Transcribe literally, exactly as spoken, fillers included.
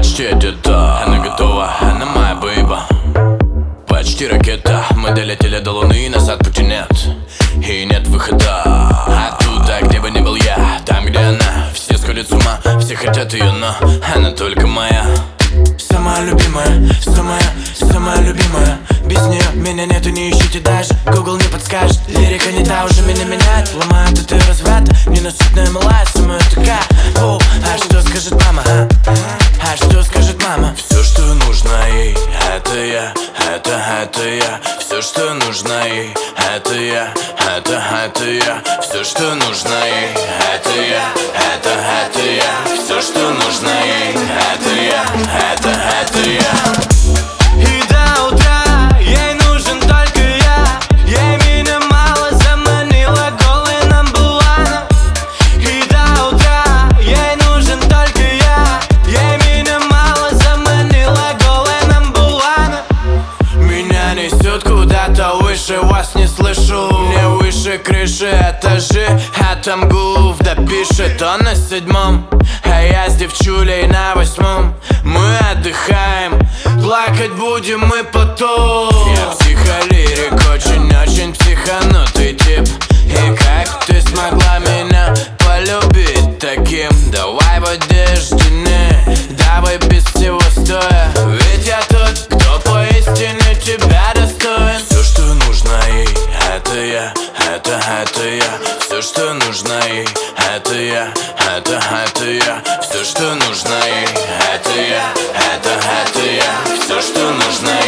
почти где-то. Она готова, она моя бейба. Почти ракета. Мы долетели до Луны, назад пути нет. И нет выхода оттуда, где бы ни был я. Там, где она, все сходят с ума. Все хотят ее, но она только моя. Самая любимая, самая, самая любимая. Без нее меня нету, не ищите даже. Google не подскажет, лирика не та, уже меня меняет. Ломает это разврат, ненасытная малая, самая такая. О, а что скажет мама, а? А что скажет мама? Все, что нужно ей, это я, это, это я. Все, что нужно ей, это я, это, это я. Все, что нужно ей, это я, это, это я. Все, что нужно ей, это я, это, это я. И до утра ей нужен только я. Ей меня мало, заманила голой намбулана. И до утра ей нужен только я. Ей меня мало, заманила голой намбулана. Меня несет куда-то выше, вас не слышу. Мне выше крыши этажи, а там Гуф допишет. Он на седьмом, а я с девчулей на восьмом. Мы отдыхаем, плакать будем мы потом. Я психолирик, очень-очень психанутый тип. И как ты смогла меня полюбить таким? Давай в одежде, давай без всего стоя. Ведь я тот, кто поистине тебя достоин. Все, что нужно ей, это я, это, это я. Все, что нужно ей, это я, это, это я. Все, что нужно ей, это я, это, это я. Все, что нужно